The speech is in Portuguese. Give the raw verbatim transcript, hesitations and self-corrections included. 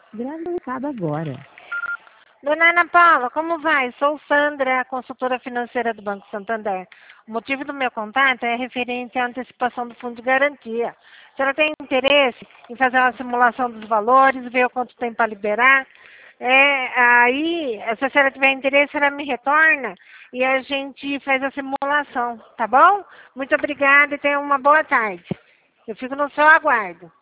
Grava o recado agora. Dona Ana Paula, como vai? Sou Sandra, consultora financeira do Banco Santander. O motivo do meu contato é referente à antecipação do fundo de garantia. A senhora tem interesse em fazer uma simulação dos valores, ver o quanto tem para liberar? É, aí, se a senhora tiver interesse, ela me retorna e a gente faz a simulação, tá bom? Muito obrigada e tenha uma boa tarde. Eu fico no seu aguardo.